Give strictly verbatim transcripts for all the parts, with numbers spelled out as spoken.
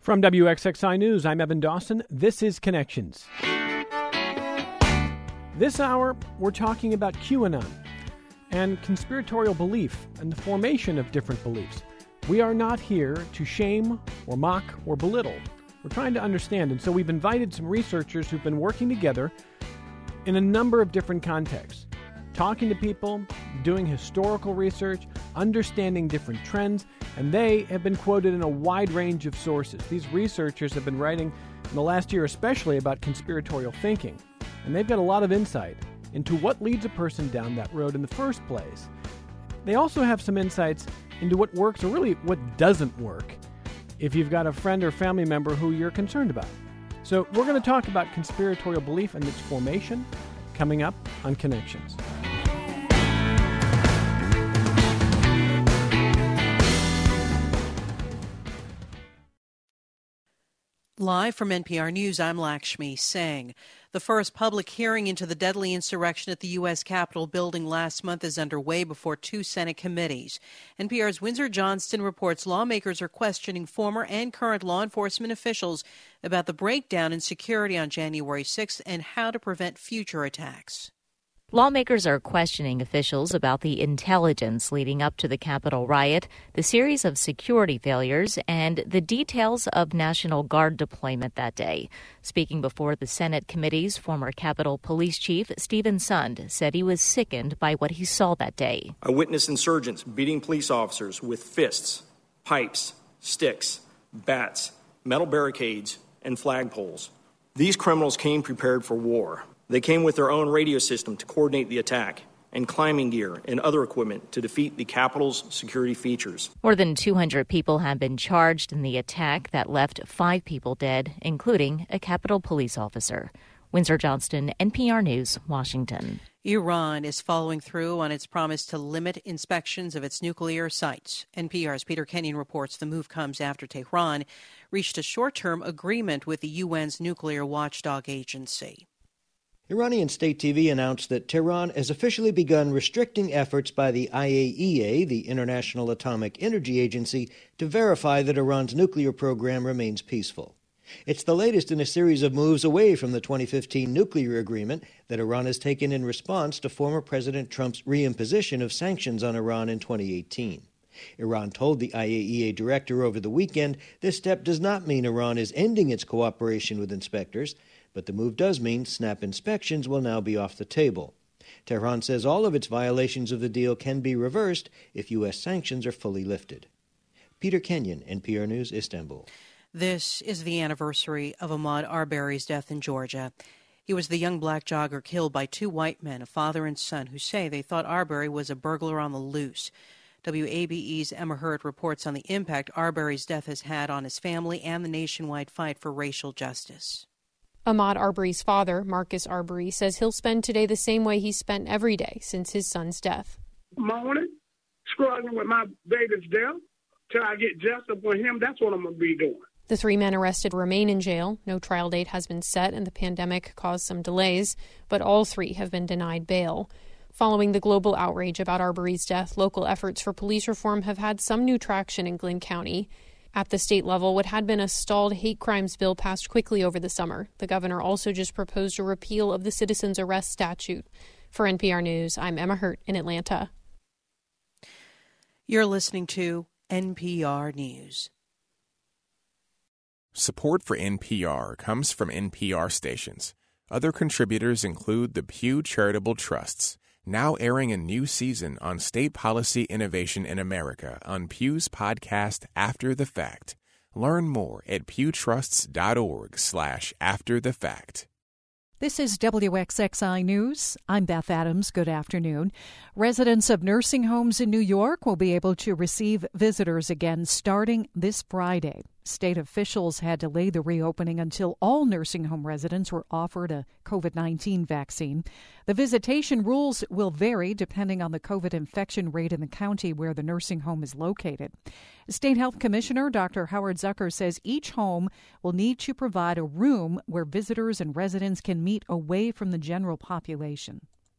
From W X X I News, I'm Evan Dawson. This is Connections. This hour, we're talking about QAnon and conspiratorial belief and the formation of different beliefs. We are not here to shame or mock or belittle. We're trying to understand, and so we've invited some researchers who've been working together in a number of different contexts, talking to people, doing historical research, understanding different trends, and they have been quoted in a wide range of sources. These researchers have been writing in the last year especially about conspiratorial thinking, and they've got a lot of insight into what leads a person down that road in the first place. They also have some insights into what works or really what doesn't work if you've got a friend or family member who you're concerned about. So we're going to talk about conspiratorial belief and its formation coming up on Connections. Live from N P R News, I'm Lakshmi Singh. The first public hearing into the deadly insurrection at the U S Capitol building last month is underway before two Senate committees. N P R's Windsor Johnston reports lawmakers are questioning former and current law enforcement officials about the breakdown in security on January sixth and how to prevent future attacks. Lawmakers are questioning officials about the intelligence leading up to the Capitol riot, the series of security failures, and the details of National Guard deployment that day. Speaking before the Senate committees, former Capitol Police Chief Stephen Sund said he was sickened by what he saw that day. I witnessed insurgents beating police officers with fists, pipes, sticks, bats, metal barricades, and flagpoles. These criminals came prepared for war. They came with their own radio system to coordinate the attack and climbing gear and other equipment to defeat the Capitol's security features. More than two hundred people have been charged in the attack that left five people dead, including a Capitol police officer. Windsor Johnston, N P R News, Washington. Iran is following through on its promise to limit inspections of its nuclear sites. N P R's Peter Kenyon reports the move comes after Tehran reached a short-term agreement with the U N's nuclear watchdog agency. Iranian state T V announced that Tehran has officially begun restricting efforts by the I A E A, the International Atomic Energy Agency, to verify that Iran's nuclear program remains peaceful. It's the latest in a series of moves away from the twenty fifteen nuclear agreement that Iran has taken in response to former President Trump's reimposition of sanctions on Iran in twenty eighteen. Iran told the I A E A director over the weekend this step does not mean Iran is ending its cooperation with inspectors, but the move does mean snap inspections will now be off the table. Tehran says all of its violations of the deal can be reversed if U S sanctions are fully lifted. Peter Kenyon, N P R News, Istanbul. This is the anniversary of Ahmaud Arbery's death in Georgia. He was the young black jogger killed by two white men, a father and son, who say they thought Arbery was a burglar on the loose. W A B E's Emma Hurt reports on the impact Arbery's death has had on his family and the nationwide fight for racial justice. Ahmaud Arbery's father, Marcus Arbery, says he'll spend today the same way he's spent every day since his son's death. Moaning, struggling with my baby's death, till I get justice for him. That's what I'm going to be doing. The three men arrested remain in jail. No trial date has been set, and the pandemic caused some delays, but all three have been denied bail. Following the global outrage about Arbery's death, local efforts for police reform have had some new traction in Glynn County. At the state level, what had been a stalled hate crimes bill passed quickly over the summer. The governor also just proposed a repeal of the citizen's arrest statute. For N P R News, I'm Emma Hurt in Atlanta. You're listening to N P R News. Support for N P R comes from N P R stations. Other contributors include the Pew Charitable Trusts, now airing a new season on state policy innovation in America on Pew's podcast After the Fact. Learn more at pewtrusts.org slash after the fact. This is W X X I News. I'm Beth Adams. Good afternoon. Residents of nursing homes in New York will be able to receive visitors again starting this Friday. State officials had delayed the reopening until all nursing home residents were offered a covid nineteen vaccine. The visitation rules will vary depending on the COVID infection rate in the county where the nursing home is located. State Health Commissioner Doctor Howard Zucker says each home will need to provide a room where visitors and residents can meet away from the general population.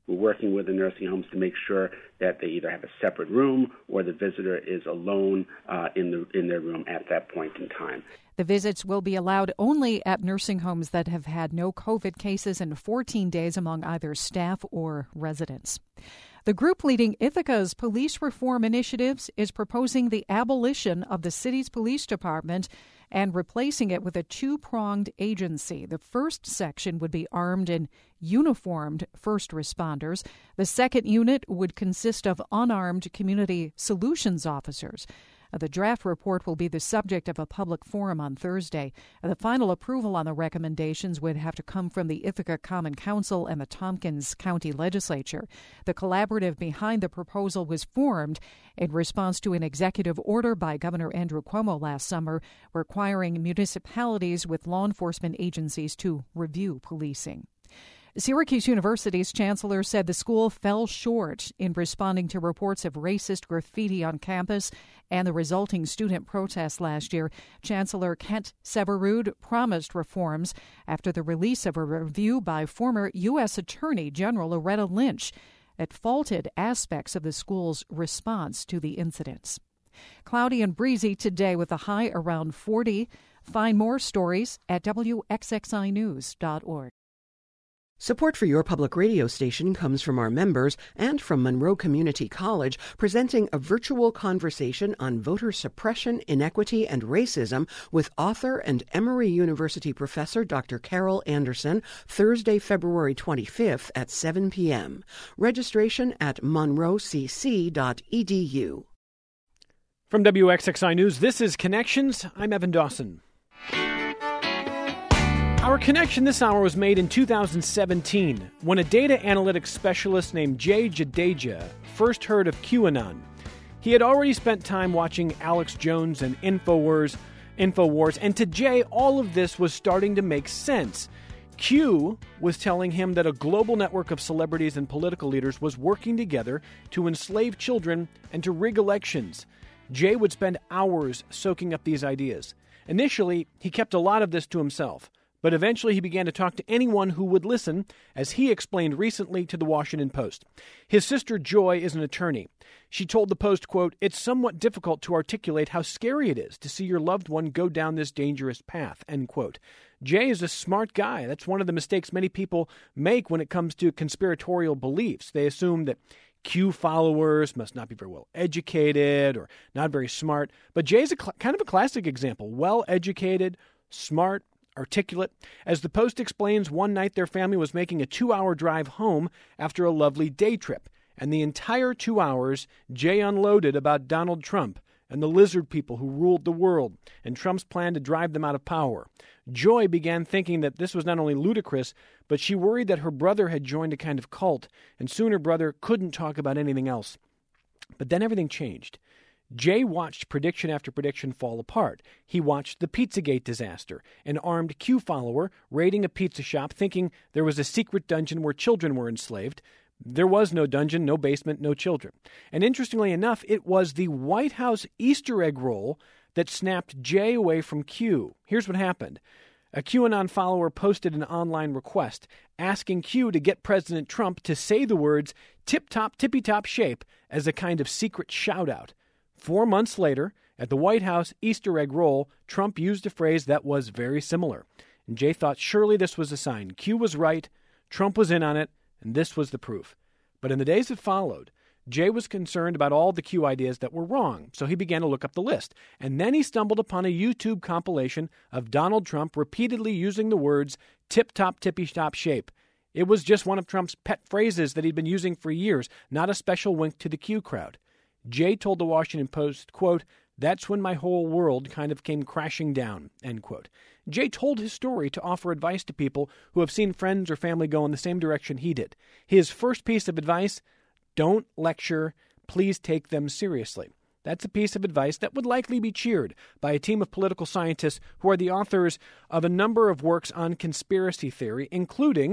We're working with the nursing homes to make sure that they either have a separate room or the visitor is alone uh, in the in their room at that point in time. The visits will be allowed only at nursing homes that have had no COVID cases in fourteen days among either staff or residents. The group leading Ithaca's police reform initiatives is proposing the abolition of the city's police department and replacing it with a two-pronged agency. The first section would be armed and uniformed first responders. The second unit would consist of unarmed community solutions officers. The draft report will be the subject of a public forum on Thursday. The final approval on the recommendations would have to come from the Ithaca Common Council and the Tompkins County Legislature. The collaborative behind the proposal was formed in response to an executive order by Governor Andrew Cuomo last summer requiring municipalities with law enforcement agencies to review policing. Syracuse University's chancellor said the school fell short in responding to reports of racist graffiti on campus and the resulting student protests last year. Chancellor Kent Severud promised reforms after the release of a review by former U S Attorney General Loretta Lynch that faulted aspects of the school's response to the incidents. Cloudy and breezy today with a high around forty. Find more stories at W X X I news dot org. Support for your public radio station comes from our members and from Monroe Community College, presenting a virtual conversation on voter suppression, inequity, and racism with author and Emory University professor Doctor Carol Anderson, Thursday, February twenty-fifth at seven p.m. Registration at monroe c c dot e d u. From W X X I News, this is Connections. I'm Evan Dawson. Our connection this hour was made in two thousand seventeen when a data analytics specialist named Jay Jadeja first heard of QAnon. He had already spent time watching Alex Jones and InfoWars, InfoWars, and to Jay, all of this was starting to make sense. Q was telling him that a global network of celebrities and political leaders was working together to enslave children and to rig elections. Jay would spend hours soaking up these ideas. Initially, he kept a lot of this to himself. But eventually he began to talk to anyone who would listen, as he explained recently to the Washington Post. His sister Joy is an attorney. She told the Post, quote, "It's somewhat difficult to articulate how scary it is to see your loved one go down this dangerous path," end quote. Jay is a smart guy. That's one of the mistakes many people make when it comes to conspiratorial beliefs. They assume that Q followers must not be very well educated or not very smart. But Jay's a cl- kind of a classic example. Well educated, smart, articulate. As the Post explains, one night their family was making a two-hour drive home after a lovely day trip. And the entire two hours, Jay unloaded about Donald Trump and the lizard people who ruled the world and Trump's plan to drive them out of power. Joy began thinking that this was not only ludicrous, but she worried that her brother had joined a kind of cult, and soon her brother couldn't talk about anything else. But then everything changed. Jay watched prediction after prediction fall apart. He watched the Pizzagate disaster, an armed Q follower raiding a pizza shop thinking there was a secret dungeon where children were enslaved. There was no dungeon, no basement, no children. And interestingly enough, it was the White House Easter egg roll that snapped Jay away from Q. Here's what happened. A QAnon follower posted an online request asking Q to get President Trump to say the words tip-top, tippy-top shape as a kind of secret shout-out. Four months later, at the White House Easter egg roll, Trump used a phrase that was very similar. And Jay thought surely this was a sign. Q was right, Trump was in on it, and this was the proof. But in the days that followed, Jay was concerned about all the Q ideas that were wrong, so he began to look up the list. And then he stumbled upon a YouTube compilation of Donald Trump repeatedly using the words tip-top, tippy-top shape. It was just one of Trump's pet phrases that he'd been using for years, not a special wink to the Q crowd. Jay told the Washington Post, quote, "That's when my whole world kind of came crashing down," end quote. Jay told his story to offer advice to people who have seen friends or family go in the same direction he did. His first piece of advice, don't lecture, please take them seriously. That's a piece of advice that would likely be cheered by a team of political scientists who are the authors of a number of works on conspiracy theory, including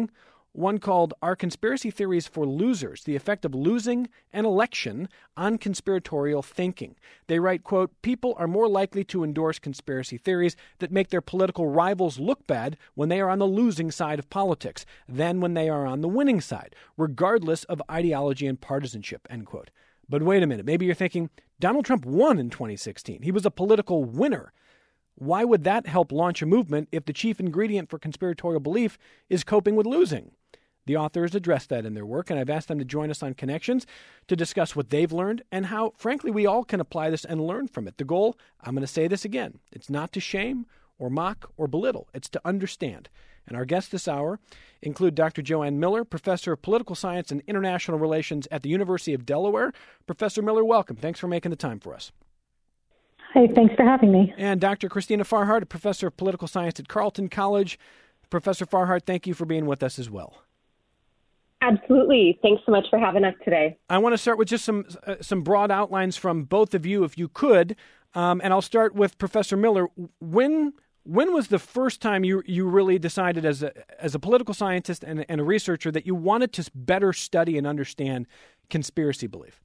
one called Are Conspiracy Theories for Losers? The Effect of Losing an Election on Conspiratorial Thinking. They write, quote, people are more likely to endorse conspiracy theories that make their political rivals look bad when they are on the losing side of politics than when they are on the winning side, regardless of ideology and partisanship, end quote. But wait a minute, maybe you're thinking, Donald Trump won in twenty sixteen. He was a political winner. Why would that help launch a movement if the chief ingredient for conspiratorial belief is coping with losing? The authors address that in their work, and I've asked them to join us on Connections to discuss what they've learned and how, frankly, we all can apply this and learn from it. The goal, I'm going to say this again, it's not to shame or mock or belittle. It's to understand. And our guests this hour include Doctor Joanne Miller, Professor of Political Science and International Relations at the University of Delaware. Professor Miller, welcome. Thanks for making the time for us. Hi, thanks for having me. And Doctor Christina Farhart, a Professor of Political Science at Carleton College. Professor Farhart, thank you for being with us as well. Absolutely. Thanks so much for having us today. I want to start with just some uh, some broad outlines from both of you, if you could. Um, and I'll start with Professor Miller. When when was the first time you you really decided as a as a political scientist and, and a researcher that you wanted to better study and understand conspiracy belief?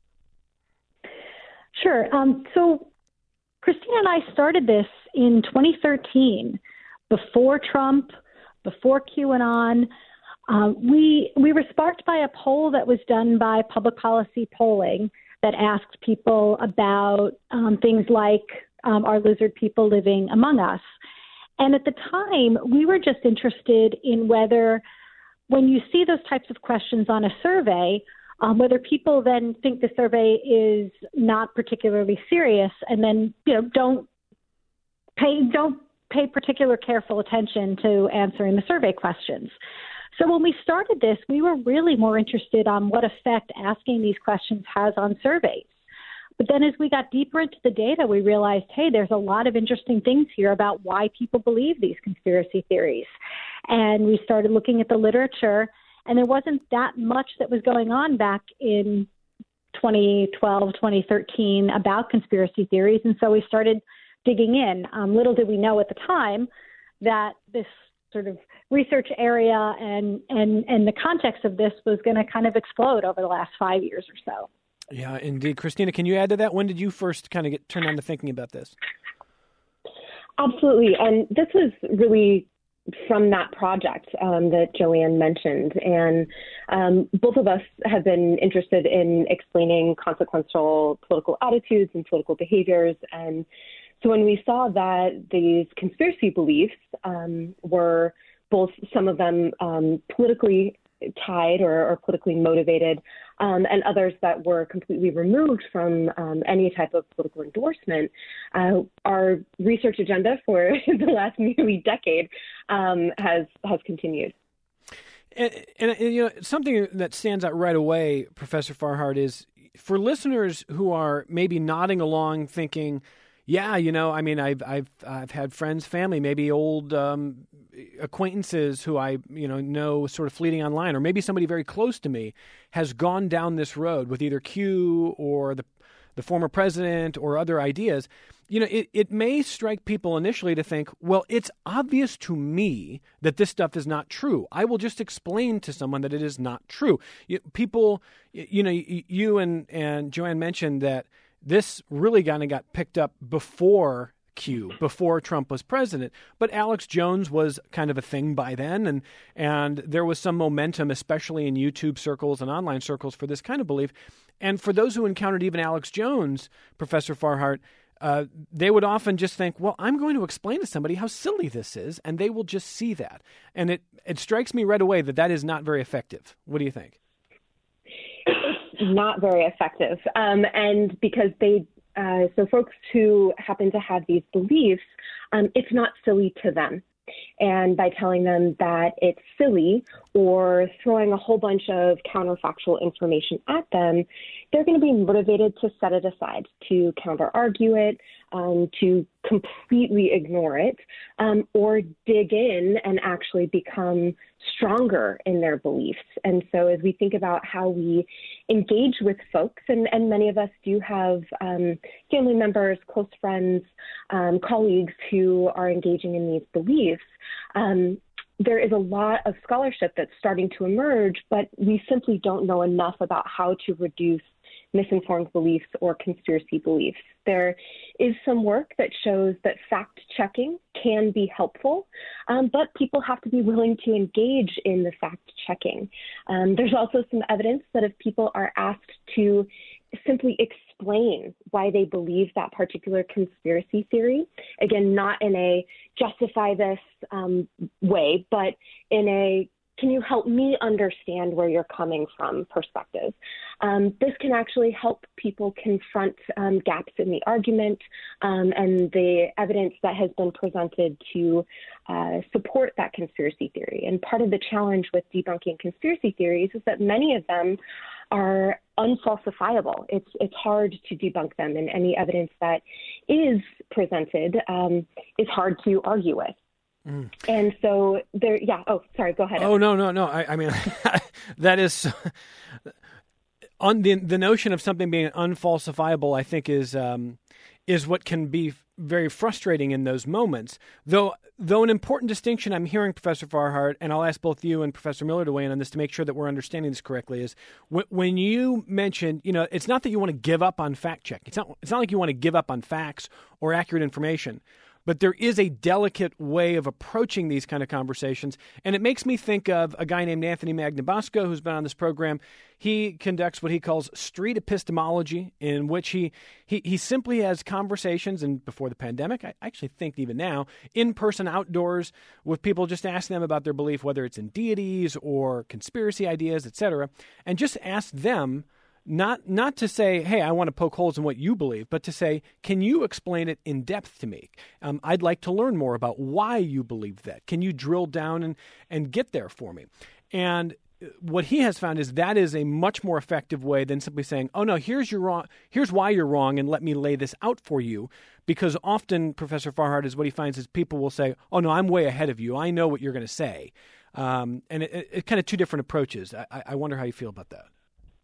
Sure. Um, so Christina and I started this in twenty thirteen, before Trump, before QAnon. Uh, we we were sparked by a poll that was done by Public Policy Polling that asked people about um, things like, um, are lizard people living among us? And at the time, we were just interested in whether, when you see those types of questions on a survey, um, whether people then think the survey is not particularly serious and then, you know, don't pay don't pay particular careful attention to answering the survey questions. So when we started this, we were really more interested on what effect asking these questions has on surveys. But then as we got deeper into the data, we realized, hey, there's a lot of interesting things here about why people believe these conspiracy theories. And we started looking at the literature, and there wasn't that much that was going on back in twenty twelve, twenty thirteen about conspiracy theories. And so we started digging in. Um, little did we know at the time that this sort of research area and, and, and the context of this was going to kind of explode over the last five years or so. Yeah, indeed. Christina, can you add to that? When did you first kind of get turned on to thinking about this? Absolutely. And this was really from that project um, that Joanne mentioned. And um, both of us have been interested in explaining consequential political attitudes and political behaviors. And so when we saw that these conspiracy beliefs um, were both some of them um, politically tied or, or politically motivated, um, and others that were completely removed from um, any type of political endorsement, uh, our research agenda for the last nearly decade um, has has continued. And, and, and you know, something that stands out right away, Professor Farhart, is for listeners who are maybe nodding along, thinking, "Yeah, you know, I mean, I've I've I've had friends, family, maybe old um, acquaintances who I you know know sort of fleeting online, or maybe somebody very close to me has gone down this road with either Q or the the former president or other ideas." You know, it, it may strike people initially to think, well, it's obvious to me that this stuff is not true. I will just explain to someone that it is not true. You, people, you know, you and, and Joanne mentioned that this really kind of got picked up before Q, before Trump was president. But Alex Jones was kind of a thing by then, and and there was some momentum, especially in YouTube circles and online circles, for this kind of belief. And for those who encountered even Alex Jones, Professor Farhart, uh, they would often just think, well, I'm going to explain to somebody how silly this is, and they will just see that. And it, it strikes me right away that that is not very effective. What do you think? Not very effective. Um, and because they, uh, so folks who happen to have these beliefs, um, it's not silly to them. And by telling them that it's silly or throwing a whole bunch of counterfactual information at them, they're going to be motivated to set it aside, to counter-argue it, um, to completely ignore it, um, or dig in and actually become stronger in their beliefs. And so as we think about how we engage with folks, and, and many of us do have um, family members, close friends, um, colleagues who are engaging in these beliefs, um, there is a lot of scholarship that's starting to emerge, but we simply don't know enough about how to reduce misinformed beliefs or conspiracy beliefs. There is some work that shows that fact-checking can be helpful, um, but people have to be willing to engage in the fact-checking. Um, there's also some evidence that if people are asked to simply explain why they believe that particular conspiracy theory, again, not in a justify this um, way, but in a can you help me understand where you're coming from perspective. Um, this can actually help people confront um, gaps in the argument um, and the evidence that has been presented to uh, support that conspiracy theory. And part of the challenge with debunking conspiracy theories is that many of them are unfalsifiable. It's it's hard to debunk them, and any evidence that is presented um, is hard to argue with. Mm. And so there, yeah. Oh, sorry. Go ahead. Oh, no, no, no. I, I mean, that is on the the notion of something being unfalsifiable. I think is um, is what can be very frustrating in those moments. Though, though an important distinction I'm hearing, Professor Farhart, and I'll ask both you and Professor Miller to weigh in on this to make sure that we're understanding this correctly, is w- when you mentioned, you know, it's not that you want to give up on fact check. It's not. It's not like you want to give up on facts or accurate information. But there is a delicate way of approaching these kind of conversations. And it makes me think of a guy named Anthony Magnabosco, who's been on this program. He conducts what he calls street epistemology, in which he, he, he simply has conversations, and before the pandemic, I actually think even now, in person, outdoors, with people, just asking them about their belief, whether it's in deities or conspiracy ideas, et cetera, and just ask them, Not not to say, hey, I want to poke holes in what you believe, but to say, can you explain it in depth to me? Um, I'd like to learn more about why you believe that. Can you drill down and, and get there for me? And what he has found is that is a much more effective way than simply saying, oh, no, here's your wrong, here's why you're wrong, and let me lay this out for you. Because often, Professor Farhart, is what he finds is people will say, oh, no, I'm way ahead of you. I know what you're going to say. Um, and it, it, it kind of two different approaches. I, I wonder how you feel about that.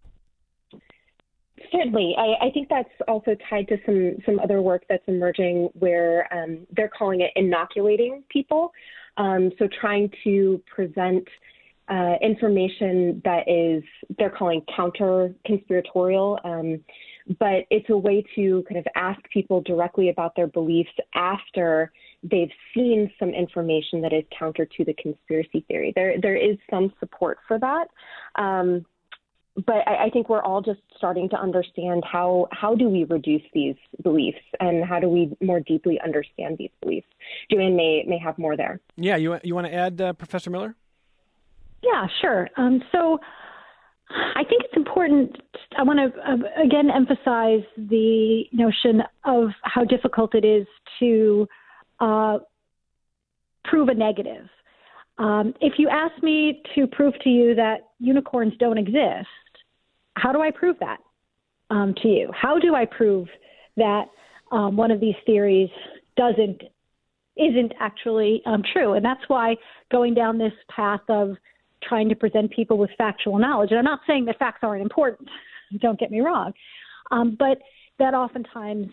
Certainly. I, I think that's also tied to some, some other work that's emerging where um, they're calling it inoculating people. Um, so trying to present uh, information that is, they're calling counter-conspiratorial, um, but it's a way to kind of ask people directly about their beliefs after they've seen some information that is counter to the conspiracy theory. There, there is some support for that. Um, But I, I think we're all just starting to understand how how do we reduce these beliefs and how do we more deeply understand these beliefs. Joanne may may have more there. Yeah, you you want to add, uh, Professor Miller? Yeah, sure. Um, so I think it's important. I want to uh, again emphasize the notion of how difficult it is to uh, prove a negative. Um, if you ask me to prove to you that unicorns don't exist, how do I prove that um, to you? How do I prove that um, one of these theories doesn't, isn't actually um, true? And that's why going down this path of trying to present people with factual knowledge, and I'm not saying that facts aren't important, don't get me wrong, um, but that oftentimes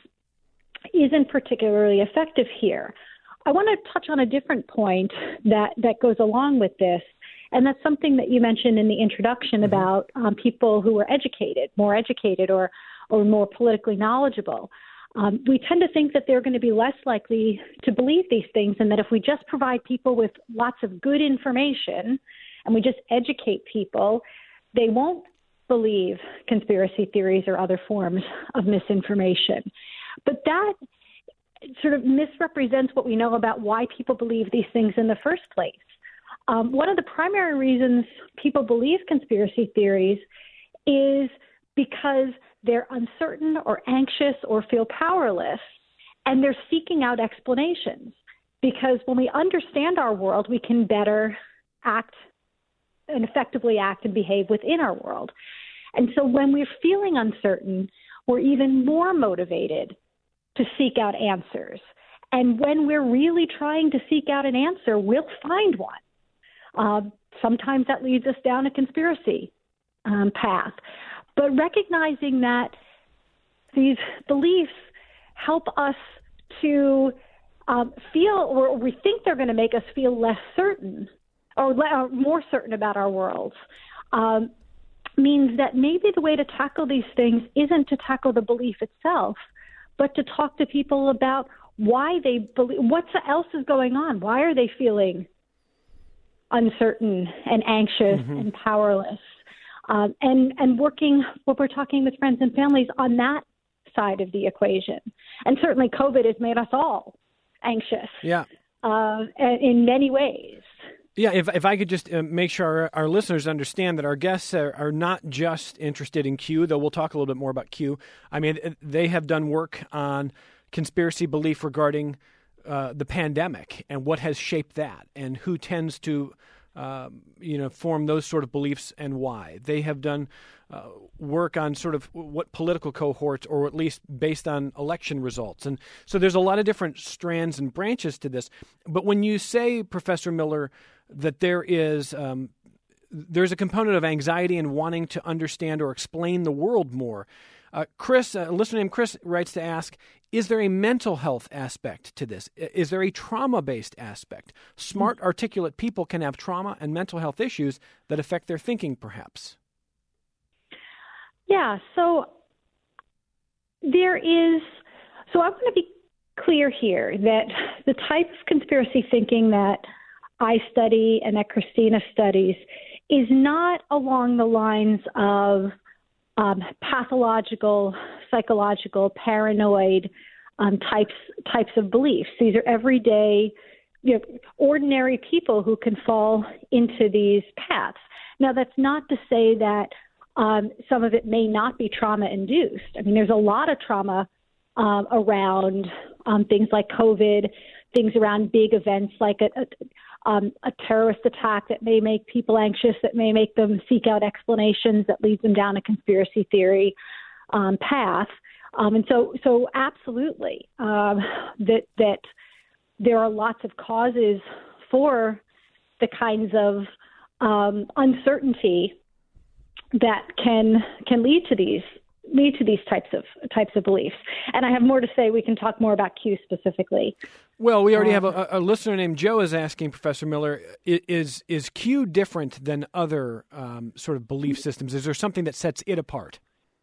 isn't particularly effective here. I want to touch on a different point that, that goes along with this, and that's something that you mentioned in the introduction mm-hmm. about um, people who are educated, more educated or, or more politically knowledgeable. Um, we tend to think that they're going to be less likely to believe these things, and that if we just provide people with lots of good information and we just educate people, they won't believe conspiracy theories or other forms of misinformation. But that sort of misrepresents what we know about why people believe these things in the first place. Um, one of the primary reasons people believe conspiracy theories is because they're uncertain or anxious or feel powerless, and they're seeking out explanations. Because when we understand our world, we can better act and effectively act and behave within our world. And so when we're feeling uncertain, we're even more motivated to seek out answers. And when we're really trying to seek out an answer, we'll find one. Uh, sometimes that leads us down a conspiracy um, path. But recognizing that these beliefs help us to um, feel, or we think they're going to make us feel less certain or le- more certain about our world, um, means that maybe the way to tackle these things isn't to tackle the belief itself, but to talk to people about why they believe, what else is going on. Why are they feeling uncertain and anxious mm-hmm. and powerless? Um, and, and working, what we're talking with friends and families on that side of the equation. And certainly COVID has made us all anxious yeah. uh, in many ways. Yeah, if if I could just uh, make sure our, our listeners understand that our guests are, are not just interested in Q, though we'll talk a little bit more about Q. I mean, they have done work on conspiracy belief regarding uh, the pandemic and what has shaped that and who tends to, uh, you know, form those sort of beliefs and why. They have done uh, work on sort of what political cohorts, or at least based on election results. And so there's a lot of different strands and branches to this. But when you say, Professor Miller, that there is um, there's a component of anxiety and wanting to understand or explain the world more. Uh, Chris, a listener named Chris, writes to ask, is there a mental health aspect to this? Is there a trauma-based aspect? Smart, articulate people can have trauma and mental health issues that affect their thinking, perhaps. Yeah, so there is, so I want to be clear here that the type of conspiracy thinking that I study and that Christina studies is not along the lines of um, pathological, psychological, paranoid um, types types of beliefs. These are everyday, you know, ordinary people who can fall into these paths. Now, that's not to say that um, some of it may not be trauma-induced. I mean, there's a lot of trauma um, around um, things like COVID, things around big events like a, a Um, a terrorist attack that may make people anxious, that may make them seek out explanations, that leads them down a conspiracy theory um, path. Um, and so, so absolutely, um, that that there are lots of causes for the kinds of um, uncertainty that can can lead to these lead to these types of types of beliefs. And I have more to say. We can talk more about Q specifically. Well, we already have a, a listener named Joe is asking, Professor Miller, is is Q different than other um, sort of belief systems? Is there something that sets it apart?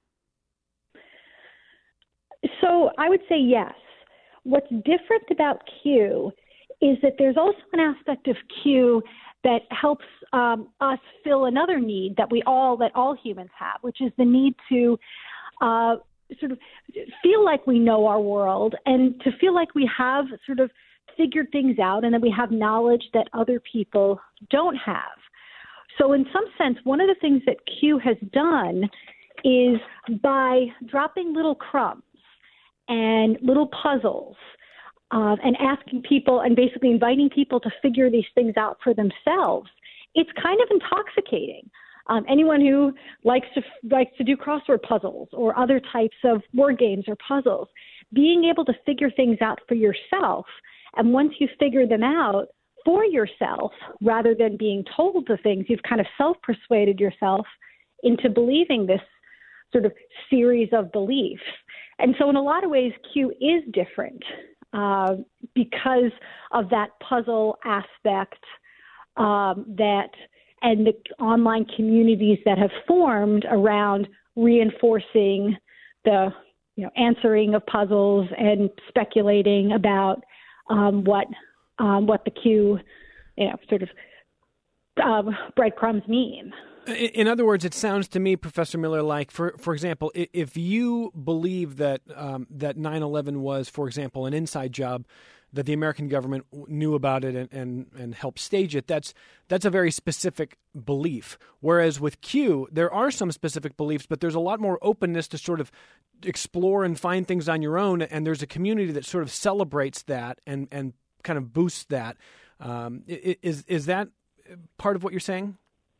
So I would say yes. What's different about Q is that there's also an aspect of Q that helps um, us fill another need that we all, that all humans have, which is the need to uh, sort of feel like we know our world and to feel like we have sort of figured things out and that we have knowledge that other people don't have. So in some sense, one of the things that Q has done is by dropping little crumbs and little puzzles uh, and asking people and basically inviting people to figure these things out for themselves, it's kind of intoxicating. Um, anyone who likes to likes to do crossword puzzles or other types of word games or puzzles, being able to figure things out for yourself, and once you figure them out for yourself, rather than being told the things, you've kind of self-persuaded yourself into believing this sort of series of beliefs. And so in a lot of ways, Q is different uh, because of that puzzle aspect um, that and the online communities that have formed around reinforcing the, you know, answering of puzzles and speculating about um, what um, what the Q, you know, sort of um, breadcrumbs mean. In other words, it sounds to me, Professor Miller, like, for for example, if you believe that um, that nine eleven was, for example, an inside job, that the American government knew about it and, and, and helped stage it, that's that's a very specific belief. Whereas with Q, there are some specific beliefs, but there's a lot more openness to sort of explore and find things on your own, and there's a community that sort of celebrates that and, and kind of boosts that. Um, is is that part of what you're saying?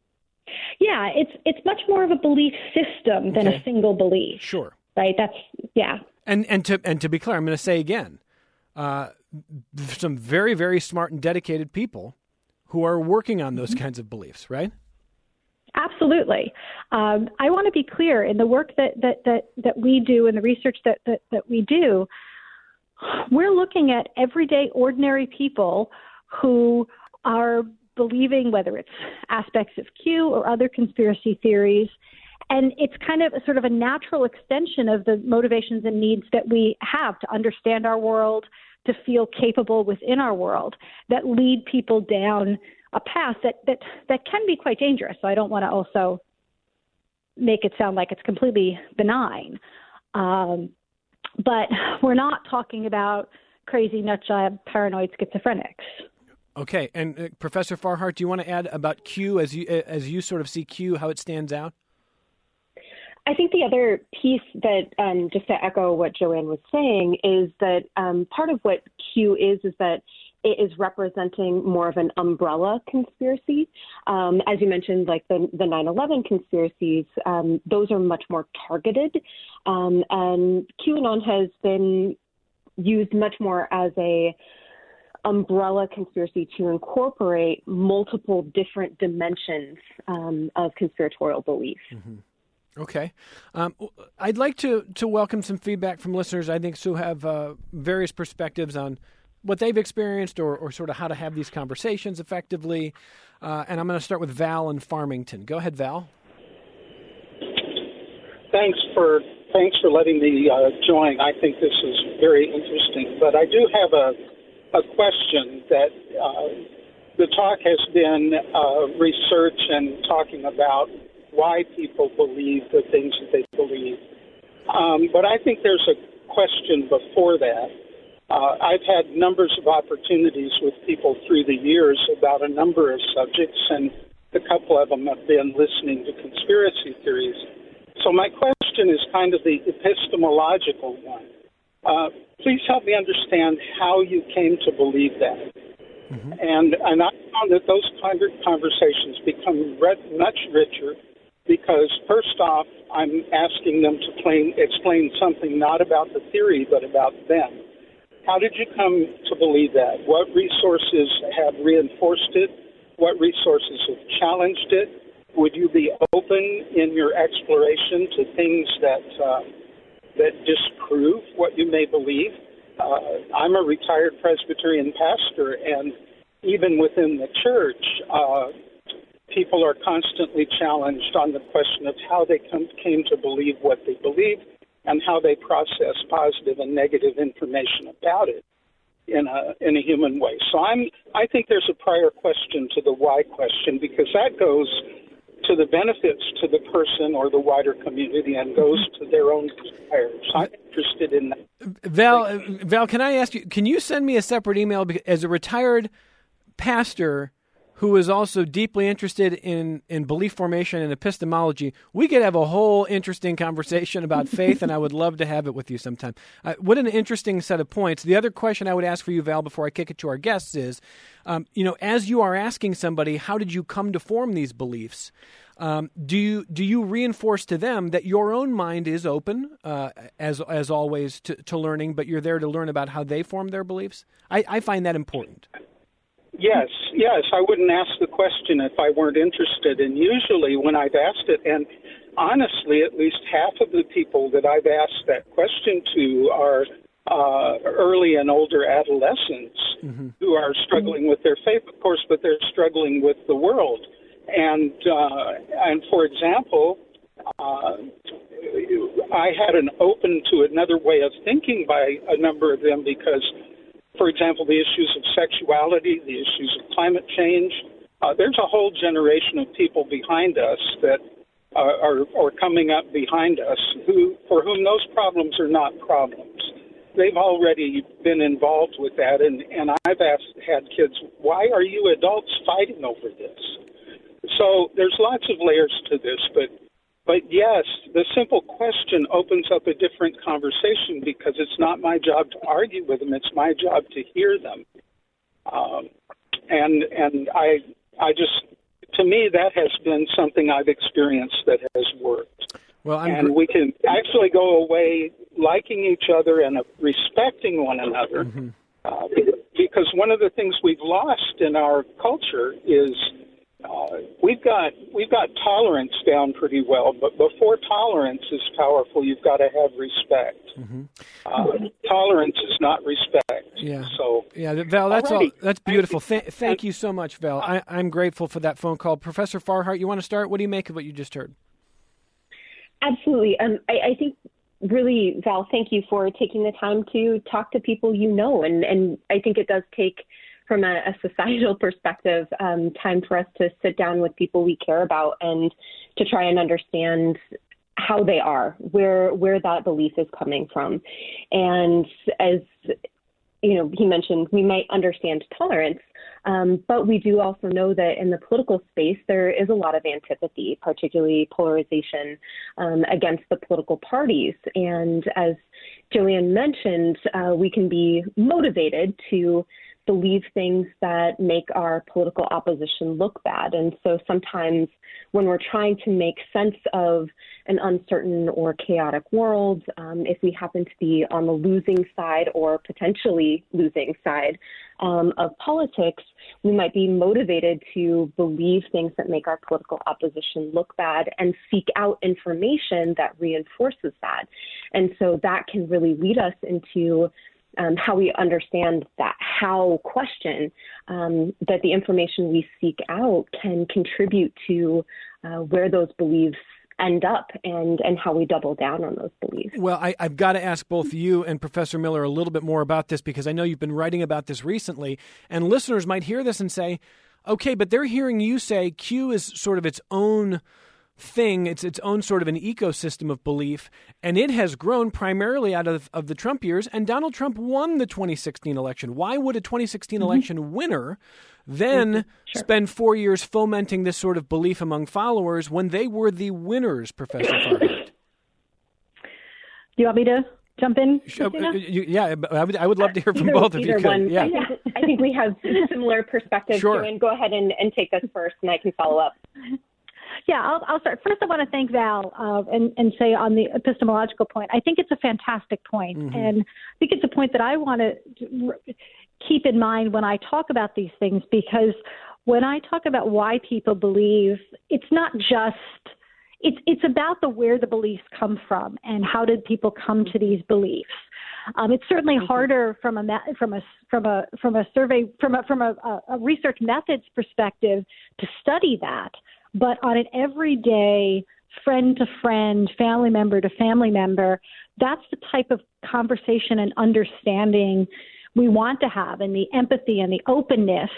Yeah, it's it's much more of a belief system than okay. a single belief. Sure. Right? That's, yeah. And and to and to be clear, I'm going to say again, uh, some very, very smart and dedicated people who are working on those mm-hmm. kinds of beliefs, right? Absolutely. Um, I want to be clear, in the work that, that, that, that we do and the research that, that, that we do, we're looking at everyday, ordinary people who are believing, whether it's aspects of Q or other conspiracy theories. And it's kind of a sort of a natural extension of the motivations and needs that we have to understand our world, to feel capable within our world, that lead people down a path that, that, that can be quite dangerous. So I don't want to also make it sound like it's completely benign. Um, but we're not talking about crazy, nut job, paranoid schizophrenics. Okay. And uh, Professor Farhart, do you want to add about Q as you, as you sort of see Q, how it stands out? I think the other piece that, um, just to echo what Joanne was saying, is that um, part of what Q is, is that it is representing more of an umbrella conspiracy. Um, as you mentioned, like the, the nine eleven conspiracies, um, those are much more targeted. Um, and QAnon has been used much more as a umbrella conspiracy to incorporate multiple different dimensions um, of conspiratorial belief. Mm-hmm. Okay. Um, I'd like to, to welcome some feedback from listeners, I think, who have uh, various perspectives on what they've experienced or, or sort of how to have these conversations effectively. Uh, and I'm going to start with Val in Farmington. Go ahead, Val. Thanks for thanks for letting me uh, join. I think this is very interesting. But I do have a, a question that uh, the talk has been uh, research and talking about why people believe the things that they believe. Um, but I think there's a question before that. Uh, I've had numbers of opportunities with people through the years about a number of subjects, and a couple of them have been listening to conspiracy theories. So my question is kind of the epistemological one. Uh, please help me understand how you came to believe that. Mm-hmm. And, and I found that those conversations become much richer because, first off, I'm asking them to plain, explain something not about the theory, but about them. How did you come to believe that? What resources have reinforced it? What resources have challenged it? Would you be open in your exploration to things that uh, that disprove what you may believe? Uh, I'm a retired Presbyterian pastor, and even within the church, uh, people are constantly challenged on the question of how they come, came to believe what they believe and how they process positive and negative information about it in a in a human way. So I'm I think there's a prior question to the why question, because that goes to the benefits to the person or the wider community and goes to their own desires. I'm interested in that. Val, Val, can I ask you, can you send me a separate email as a retired pastor who is also deeply interested in, in belief formation and epistemology? We could have a whole interesting conversation about faith, and I would love to have it with you sometime. Uh, what an interesting set of points. The other question I would ask for you, Val, before I kick it to our guests is, um, you know, as you are asking somebody, how did you come to form these beliefs? Um, do you do you reinforce to them that your own mind is open, uh, as as always, to, to learning, but you're there to learn about how they form their beliefs? I, I find that important. Yes, yes. I wouldn't ask the question if I weren't interested. And usually when I've asked it, and honestly, at least half of the people that I've asked that question to are uh, early and older adolescents mm-hmm. who are struggling with their faith, of course, but they're struggling with the world. And, uh, and for example, uh, I had an open to another way of thinking by a number of them because, for example, the issues of sexuality, the issues of climate change. Uh, there's a whole generation of people behind us that uh, are, are coming up behind us who, for whom those problems are not problems. They've already been involved with that, and, and I've asked, had kids, why are you adults fighting over this? So there's lots of layers to this, but But yes, the simple question opens up a different conversation because it's not my job to argue with them. It's my job to hear them. Um, and and I I just, to me, that has been something I've experienced that has worked. Well, I'm and gr- we can actually go away liking each other and uh, respecting one another. Mm-hmm. uh, because one of the things we've lost in our culture is uh, we've got we've got tolerance down pretty well, but before tolerance is powerful, you've got to have respect. Mm-hmm. Uh, tolerance is not respect. Yeah. So yeah, Val, that's already. all. That's beautiful. Th- thank you so much, Val. I, I'm grateful for that phone call. Professor Farhart, you want to start? What do you make of what you just heard? Absolutely. Um, I, I think really, Val, thank you for taking the time to talk to people you know. And, and I think it does take, from a, a societal perspective, um, time for us to sit down with people we care about and to try and understand how they are, where where that belief is coming from. And as you know, he mentioned, we might understand tolerance, um, but we do also know that in the political space, there is a lot of antipathy, particularly polarization um, against the political parties. And as Jillian mentioned, uh, we can be motivated to believe things that make our political opposition look bad. And so sometimes when we're trying to make sense of an uncertain or chaotic world, um, if we happen to be on the losing side or potentially losing side um, of politics, we might be motivated to believe things that make our political opposition look bad and seek out information that reinforces that. And so that can really lead us into Um, how we understand that how question, um, that the information we seek out can contribute to uh, where those beliefs end up and, and how we double down on those beliefs. Well, I, I've got to ask both you and Professor Miller a little bit more about this because I know you've been writing about this recently, and listeners might hear this and say, okay, but they're hearing you say Q is sort of its own thing. It's its own sort of an ecosystem of belief, and it has grown primarily out of, of the Trump years, and Donald Trump won the twenty sixteen election. Why would a twenty sixteen mm-hmm. election winner then mm-hmm. sure. spend four years fomenting this sort of belief among followers when they were the winners, Professor Farhart? Do you want me to jump in? Uh, you, yeah, I would, I would love to hear from either, both of you. One. Yeah. I, think, I think we have similar perspectives. Sure. And go ahead and, and take this first, and I can follow up. Yeah, I'll, I'll start. First, I want to thank Val uh, and, and say on the epistemological point, I think it's a fantastic point. Mm-hmm. And I think it's a point that I want to keep in mind when I talk about these things, because when I talk about why people believe, it's not just, it's it's about the where the beliefs come from and how did people come to these beliefs. Um, it's certainly harder from a from a from a from a survey from a from a, a research methods perspective to study that. But on an everyday, friend to friend, family member to family member, that's the type of conversation and understanding we want to have, and the empathy and the openness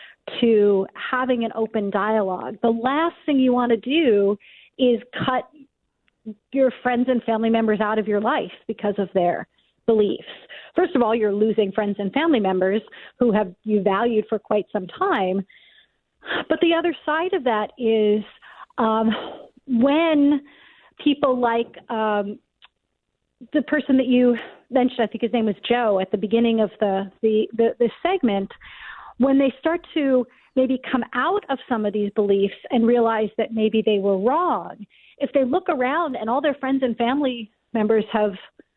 to having an open dialogue. The last thing you want to do is cut your friends and family members out of your life because of their beliefs. First of all, you're losing friends and family members who have you valued for quite some time. But the other side of that is um, when people like um, the person that you mentioned, I think his name was Joe, at the beginning of the, the, the, the segment, when they start to maybe come out of some of these beliefs and realize that maybe they were wrong, if they look around and all their friends and family members have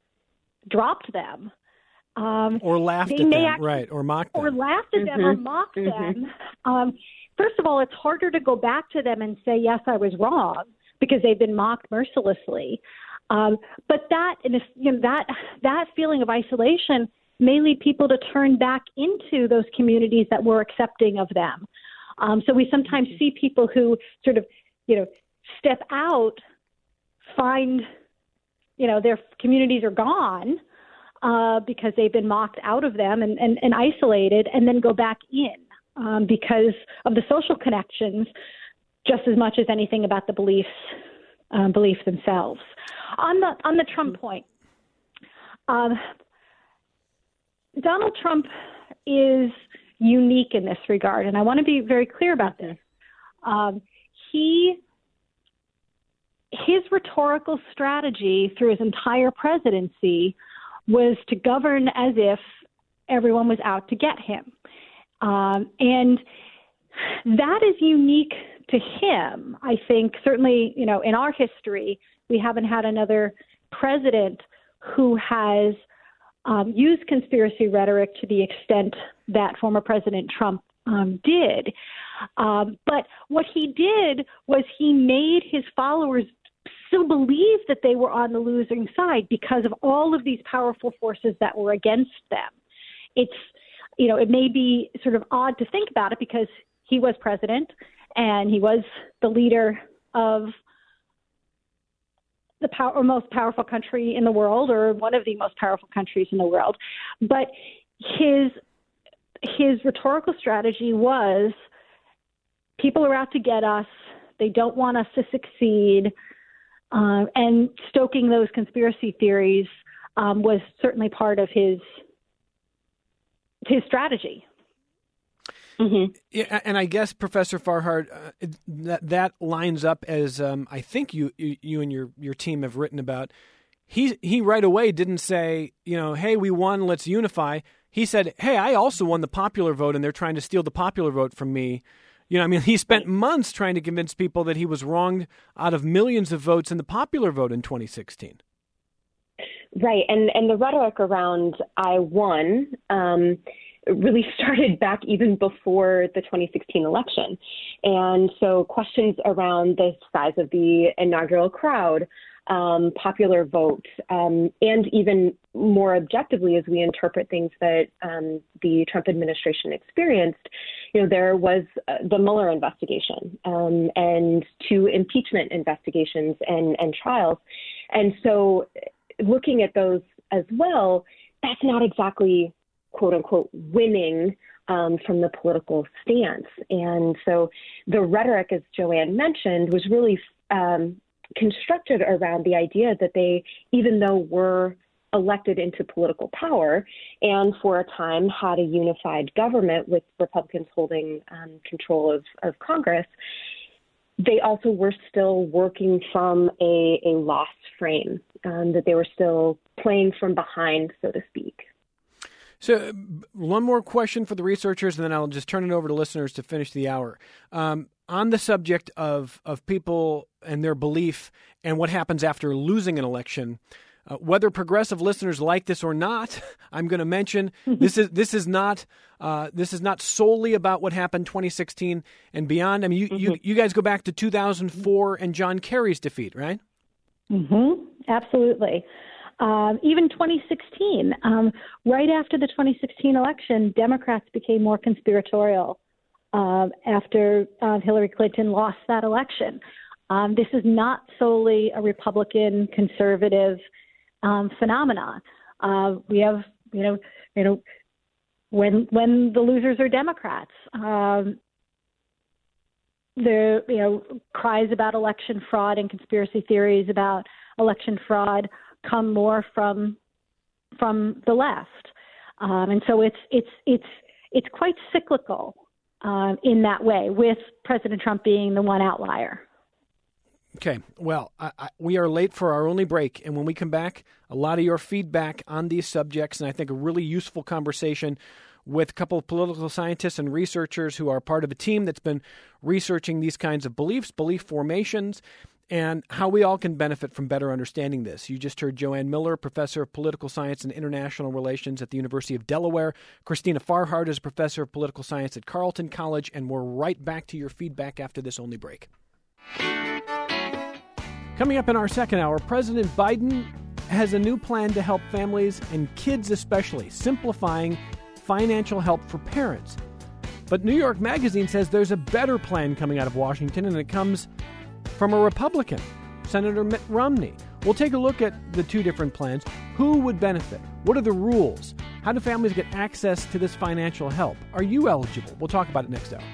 dropped them, um, or laughed at them, actually, right, or mocked them. Or laughed at mm-hmm. them or mocked mm-hmm. them. Um, first of all, it's harder to go back to them and say, yes, I was wrong, because they've been mocked mercilessly. Um, but that, you know, that that feeling of isolation may lead people to turn back into those communities that were accepting of them. Um, so we sometimes mm-hmm. see people who sort of, you know, step out, find, you know, their communities are gone, Uh, because they've been mocked out of them and, and, and isolated, and then go back in um, because of the social connections, just as much as anything about the beliefs, um, beliefs themselves. On the on the Trump point, um, Donald Trump is unique in this regard, and I want to be very clear about this. Um, he his rhetorical strategy through his entire presidency was to govern as if everyone was out to get him. Um, and that is unique to him. I think certainly, you know, in our history, we haven't had another president who has um, used conspiracy rhetoric to the extent that former President Trump um, did. Um, but what he did was he made his followers still believe that they were on the losing side because of all of these powerful forces that were against them. It's, you know, it may be sort of odd to think about it because he was president and he was the leader of the power, or most powerful country in the world, or one of the most powerful countries in the world. But his his rhetorical strategy was, people are out to get us. They don't want us to succeed. Uh, and stoking those conspiracy theories um, was certainly part of his his strategy. Mm-hmm. Yeah, and I guess, Professor Farhad, uh, that that lines up as um, I think you, you you and your your team have written about. He he right away didn't say, you know, hey, we won, let's unify. He said, hey, I also won the popular vote, and they're trying to steal the popular vote from me. You know, I mean, he spent months trying to convince people that he was wronged out of millions of votes in the popular vote in twenty sixteen. Right, and and the rhetoric around I won um, really started back even before the twenty sixteen election. And so questions around the size of the inaugural crowd, um, popular vote, um, and even more objectively, as we interpret things that um, the Trump administration experienced, you know, there was uh, the Mueller investigation um, and two impeachment investigations and, and trials. And so looking at those as well, that's not exactly, quote unquote, winning um, from the political stance. And so the rhetoric, as Joanne mentioned, was really um, constructed around the idea that they, even though were elected into political power and for a time had a unified government with Republicans holding um, control of, of Congress, they also were still working from a, a lost frame, um, that they were still playing from behind, so to speak. So one more question for the researchers, and then I'll just turn it over to listeners to finish the hour. Um, on the subject of, of people and their belief and what happens after losing an election, Uh, whether progressive listeners like this or not, I'm going to mention this is this is not uh, this is not solely about what happened twenty sixteen and beyond. I mean, you, mm-hmm. you, you guys go back to two thousand four and John Kerry's defeat, right? Mm-hmm. Absolutely. Um, even twenty sixteen, um, right after the twenty sixteen election, Democrats became more conspiratorial uh, after uh, Hillary Clinton lost that election. Um, this is not solely a Republican conservative Um, phenomena. Uh, we have, you know, you know, when when the losers are Democrats, um, the you know cries about election fraud and conspiracy theories about election fraud come more from from the left, um, and so it's it's it's it's quite cyclical uh, in that way, with President Trump being the one outlier. Okay, well, I, I, we are late for our only break, and when we come back, a lot of your feedback on these subjects, and I think a really useful conversation with a couple of political scientists and researchers who are part of a team that's been researching these kinds of beliefs, belief formations, and how we all can benefit from better understanding this. You just heard Joanne Miller, professor of political science and international relations at the University of Delaware. Christina Farhad is a professor of political science at Carleton College, and we're right back to your feedback after this only break. Coming up in our second hour, President Biden has a new plan to help families and kids especially, simplifying financial help for parents. But New York Magazine says there's a better plan coming out of Washington, and it comes from a Republican, Senator Mitt Romney. We'll take a look at the two different plans. Who would benefit? What are the rules? How do families get access to this financial help? Are you eligible? We'll talk about it next hour.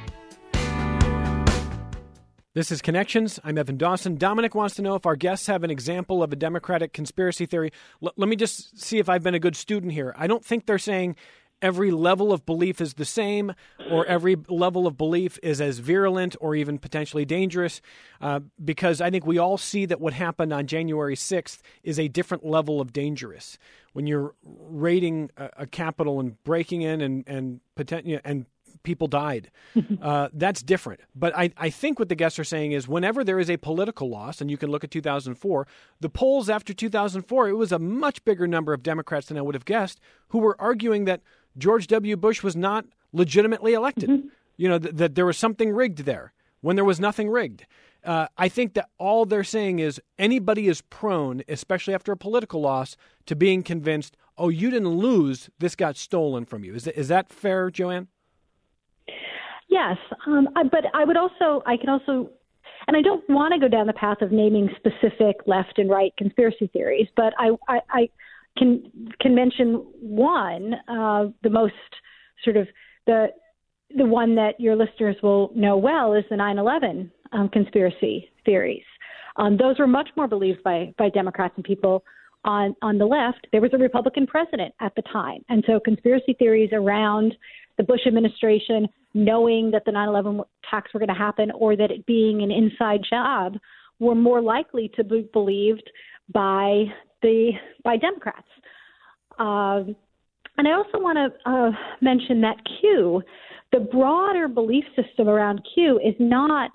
This is Connections. I'm Evan Dawson. Dominic wants to know if our guests have an example of a Democratic conspiracy theory. L- let me just see if I've been a good student here. I don't think they're saying every level of belief is the same or every level of belief is as virulent or even potentially dangerous, uh, because I think we all see that what happened on January sixth is a different level of dangerous. When you're raiding a, a Capitol and breaking in and and, poten- you know, and people died. Uh, that's different. But I, I think what the guests are saying is whenever there is a political loss, and you can look at two thousand four, the polls after two thousand four, it was a much bigger number of Democrats than I would have guessed who were arguing that George W. Bush was not legitimately elected. Mm-hmm. you know, th- that there was something rigged there when there was nothing rigged. Uh, I think that all they're saying is anybody is prone, especially after a political loss, to being convinced, oh, you didn't lose, this got stolen from you. Is that, is that fair, Joanne? Yes, um, I, but I would also, I can also, and I don't want to go down the path of naming specific left and right conspiracy theories, but I, I, I can can mention one, uh, the most sort of the the one that your listeners will know well is the nine eleven um, conspiracy theories. Um, those were much more believed by by Democrats and people on on the left. There was a Republican president at the time, and so conspiracy theories around the Bush administration knowing that the nine eleven attacks were going to happen or that it being an inside job were more likely to be believed by the by Democrats. Um, and I also want to uh, mention that Q, the broader belief system around Q is not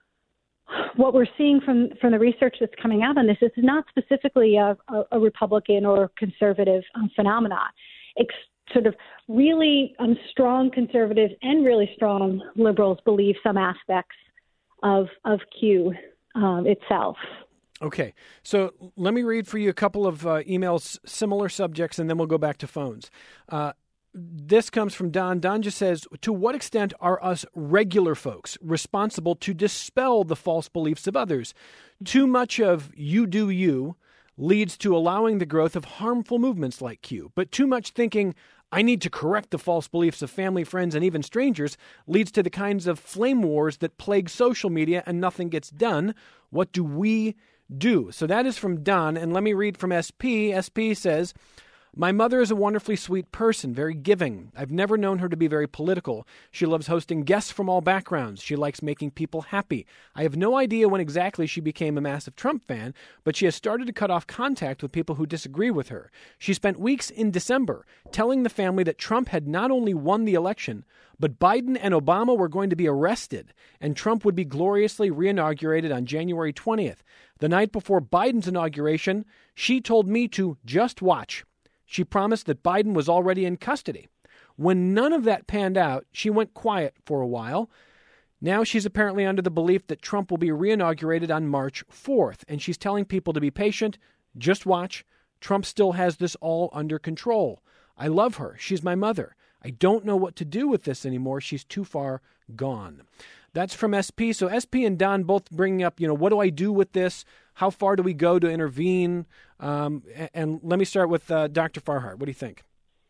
what we're seeing from, from the research that's coming out on this. This is not specifically a, a, a Republican or conservative um, phenomenon. It's sort of really um, strong conservatives and really strong liberals believe some aspects of of Q um, itself. Okay, so let me read for you a couple of uh, emails, similar subjects, and then we'll go back to phones. Uh, this comes from Don. Don just says, to what extent are us regular folks responsible to dispel the false beliefs of others? Too much of you do you leads to allowing the growth of harmful movements like Q, but too much thinking, I need to correct the false beliefs of family, friends, and even strangers leads to the kinds of flame wars that plague social media and nothing gets done. What do we do? So that is from Don, and let me read from S P. S P says, my mother is a wonderfully sweet person, very giving. I've never known her to be very political. She loves hosting guests from all backgrounds. She likes making people happy. I have no idea when exactly she became a massive Trump fan, but she has started to cut off contact with people who disagree with her. She spent weeks in December telling the family that Trump had not only won the election, but Biden and Obama were going to be arrested, and Trump would be gloriously reinaugurated on January twentieth. The night before Biden's inauguration, she told me to just watch. She promised that Biden was already in custody. When none of that panned out, she went quiet for a while. Now she's apparently under the belief that Trump will be reinaugurated on March fourth, and she's telling people to be patient, just watch. Trump still has this all under control. I love her. She's my mother. I don't know what to do with this anymore. She's too far gone. That's from S P. So S P and Don both bringing up, you know, what do I do with this? How far do we go to intervene? Um, and, and let me start with uh, Doctor Farhart. What do you think?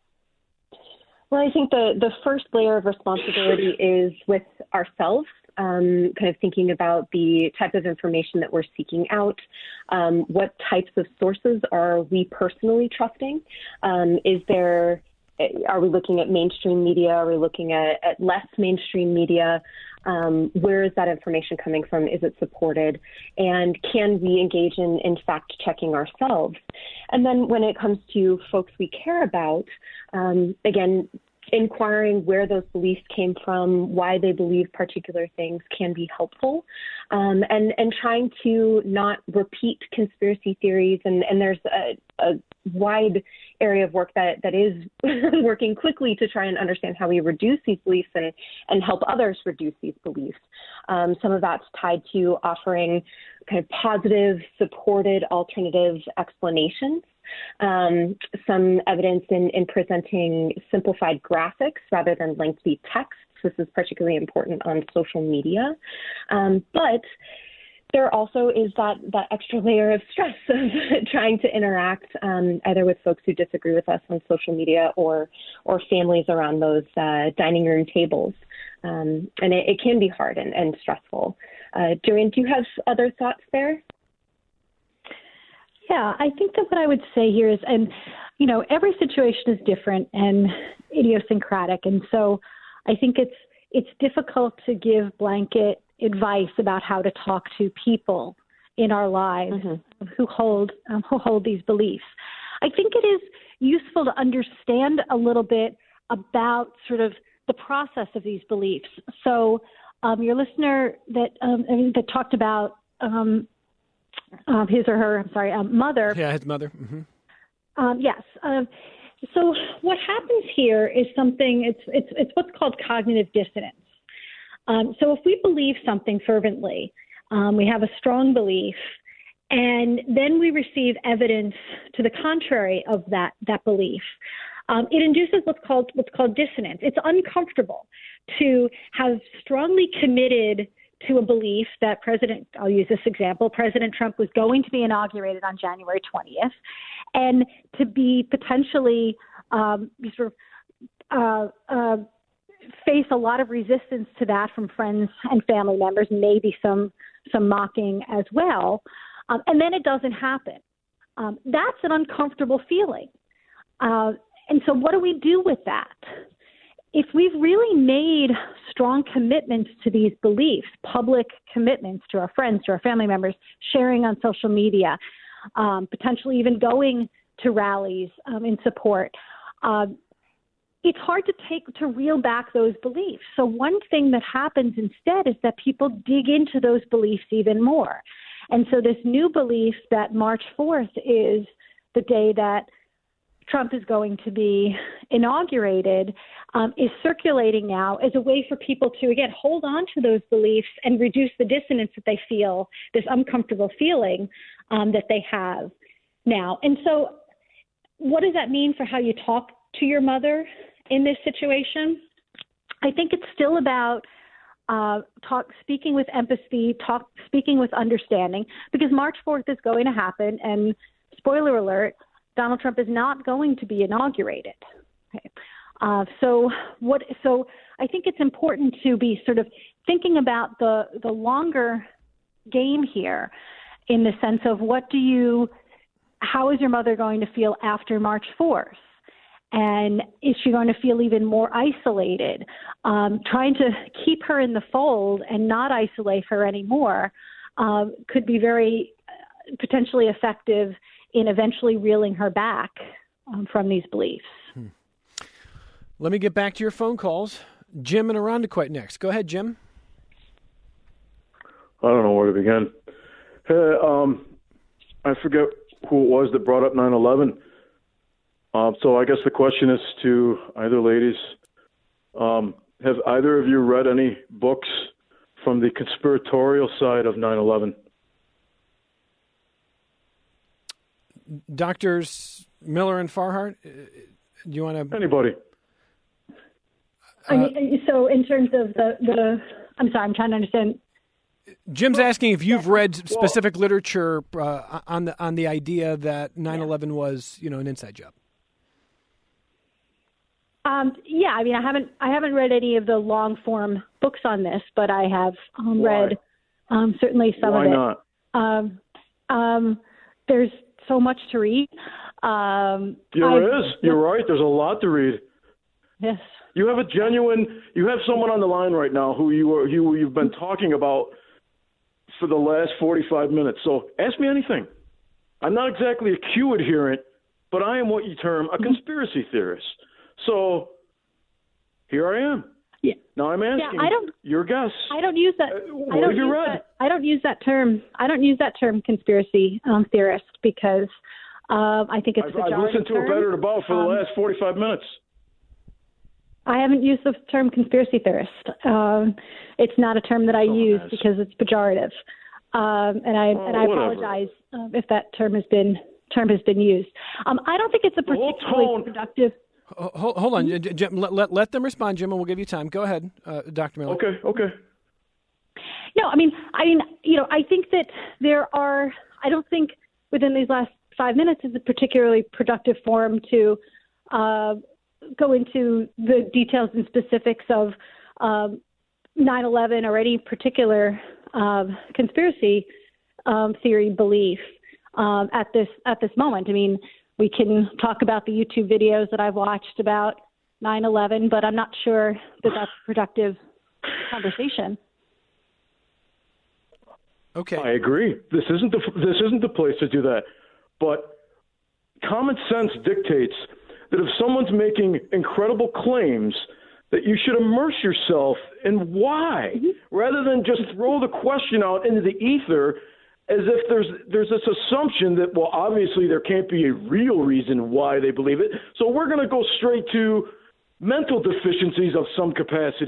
Well, I think the, the first layer of responsibility is with ourselves, um, kind of thinking about the type of information that we're seeking out. Um, what types of sources are we personally trusting? Um, is there, are we looking at mainstream media? Are we looking at, at less mainstream media? Um, where is that information coming from? Is it supported? And can we engage in, in fact-checking ourselves? And then when it comes to folks we care about, um, again, inquiring where those beliefs came from, why they believe particular things can be helpful, um, and, and trying to not repeat conspiracy theories. And, and there's a, a wide area of work that, that is working quickly to try and understand how we reduce these beliefs and, and help others reduce these beliefs. Um, some of that's tied to offering kind of positive, supported alternative explanations. Um, some evidence in, in presenting simplified graphics rather than lengthy texts. This is particularly important on social media. Um, but there also is that, that extra layer of stress of trying to interact um, either with folks who disagree with us on social media or or families around those uh, dining room tables. Um, and it, it can be hard and, and stressful. Uh, Joanne, do you have other thoughts there? Yeah, I think that what I would say here is, and, you know, every situation is different and idiosyncratic. And so I think it's it's difficult to give blanket advice about how to talk to people in our lives mm-hmm. who hold um, who hold these beliefs. I think it is useful to understand a little bit about sort of the process of these beliefs. So um, your listener that um, I mean, that talked about um, uh, his or her, I'm sorry, um, mother. Yeah, his mother. Mm-hmm. Um, yes. Um, so what happens here is something. It's it's it's what's called cognitive dissonance. Um, so if we believe something fervently, um, we have a strong belief, and then we receive evidence to the contrary of that that belief, um, it induces what's called what's called dissonance. It's uncomfortable to have strongly committed to a belief that President, I'll use this example, President Trump was going to be inaugurated on January twentieth, and to be potentially um, sort of uh, uh, face a lot of resistance to that from friends and family members, maybe some some mocking as well, um, and then it doesn't happen. Um, that's an uncomfortable feeling. Uh, and so what do we do with that? If we've really made strong commitments to these beliefs, public commitments to our friends, to our family members, sharing on social media, um, potentially even going to rallies um, in support, uh, it's hard to take to reel back those beliefs. So one thing that happens instead is that people dig into those beliefs even more. And so this new belief that March fourth is the day that Trump is going to be inaugurated um, is circulating now as a way for people to, again, hold on to those beliefs and reduce the dissonance that they feel, this uncomfortable feeling um, that they have now. And so what does that mean for how you talk to your mother in this situation? I think it's still about uh, talk, speaking with empathy, talk, speaking with understanding, because March fourth is going to happen, and spoiler alert, Donald Trump is not going to be inaugurated. Okay. Uh, so what? So I think it's important to be sort of thinking about the the longer game here, in the sense of what do you, how is your mother going to feel after March fourth? And is she going to feel even more isolated? Um, trying to keep her in the fold and not isolate her anymore uh, could be very uh, potentially effective in eventually reeling her back um, from these beliefs. Hmm. Let me get back to your phone calls. Jim and Irondequoit next. Go ahead, Jim. I don't know where to begin. Hey, um, I forget who it was that brought up nine eleven. Um, so I guess the question is to either ladies, um, have either of you read any books from the conspiratorial side of nine eleven? Doctors Miller and Farhart, do you want to? Anybody. I mean, so in terms of the, the, I'm sorry, I'm trying to understand. Jim's asking if you've read specific literature uh, on the on the idea that nine eleven was, you know, an inside job. Um, yeah, I mean, I haven't I haven't read any of the long form books on this, but I have um, read um, certainly some Why of it. Why not? Um, um, there's so much to read. Um, there I've, is. You're right. There's a lot to read. Yes. You have a genuine. You have someone on the line right now who you are, who you've been talking about for the last forty-five minutes. So ask me anything. I'm not exactly a Q adherent, but I am what you term a conspiracy theorist. So here I am. Yeah. Now I'm asking yeah, I don't, your guess. I don't use that. Uh, what I don't have you use read? That, I don't use that term. I don't use that term conspiracy um, theorist because uh, I think it's I've, a I've listened to term. it better to about for um, the last forty-five minutes. I haven't used the term conspiracy theorist. Um, it's not a term that I Someone use has. because it's pejorative, um, and I Oh, and I whatever. apologize uh, if that term has been term has been used. Um, I don't think it's a The whole particularly tone- productive. Hold, hold on, Jim. Let, let, let them respond, Jim, and we'll give you time. Go ahead, uh, Doctor Miller. Okay, okay. No, I mean, I mean, you know, I think that there are. I don't think within these last five minutes is a particularly productive forum to uh, go into the details and specifics of um, nine eleven or any particular uh, conspiracy um, theory belief um, at this at this moment. I mean, we can talk about the YouTube videos that I've watched about nine eleven, but I'm not sure that that's a productive conversation. Okay. I agree. This isn't the this isn't the place to do that. But common sense dictates that if someone's making incredible claims, that you should immerse yourself in why, mm-hmm. rather than just throw the question out into the ether as if there's there's this assumption that, well, obviously there can't be a real reason why they believe it. So we're going to go straight to mental deficiencies of some capacity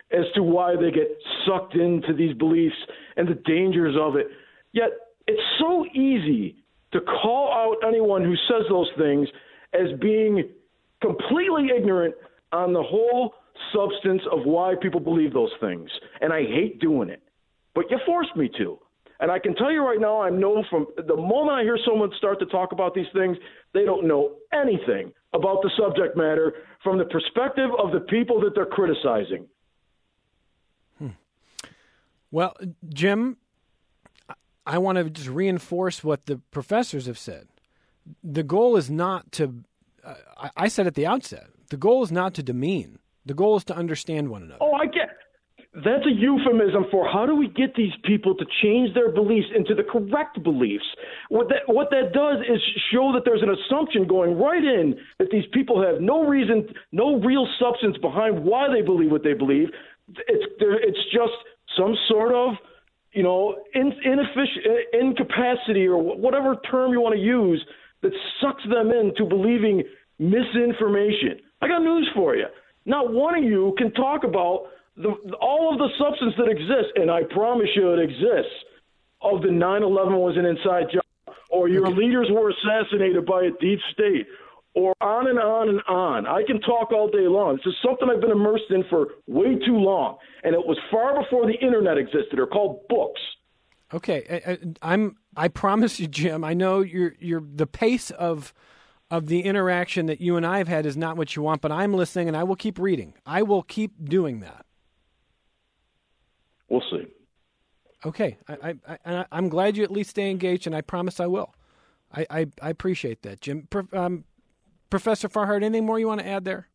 as to why they get sucked into these beliefs and the dangers of it. Yet it's so easy to call out anyone who says those things as being completely ignorant on the whole substance of why people believe those things. And I hate doing it. But you forced me to. And I can tell you right now, I know from the moment I hear someone start to talk about these things, they don't know anything about the subject matter from the perspective of the people that they're criticizing. Hmm. Well, Jim, I want to just reinforce what the professors have said. The goal is not to, uh, I said at the outset, the goal is not to demean. The goal is to understand one another. Oh, I get That's a euphemism for how do we get these people to change their beliefs into the correct beliefs. What that what that does is show that there's an assumption going right in that these people have no reason, no real substance behind why they believe what they believe. It's it's just some sort of, you know, in, inefficient, incapacity or whatever term you want to use that sucks them into believing misinformation. I got news for you. Not one of you can talk about The, all of the substance that exists, and I promise you it exists, of the nine eleven was an inside job, or your okay. leaders were assassinated by a deep state, or on and on and on. I can talk all day long. This is something I've been immersed in for way too long, and it was far before the internet existed. They're called books. Okay, I, I'm. I promise you, Jim. I know you're. You're the pace of. of the interaction that you and I have had is not what you want, but I'm listening, and I will keep reading. I will keep doing that. We'll see. Okay, I, I, I, I'm glad you at least stay engaged, and I promise I will. I, I, I appreciate that, Jim. Pro, um, Professor Farhart, anything more you want to add there?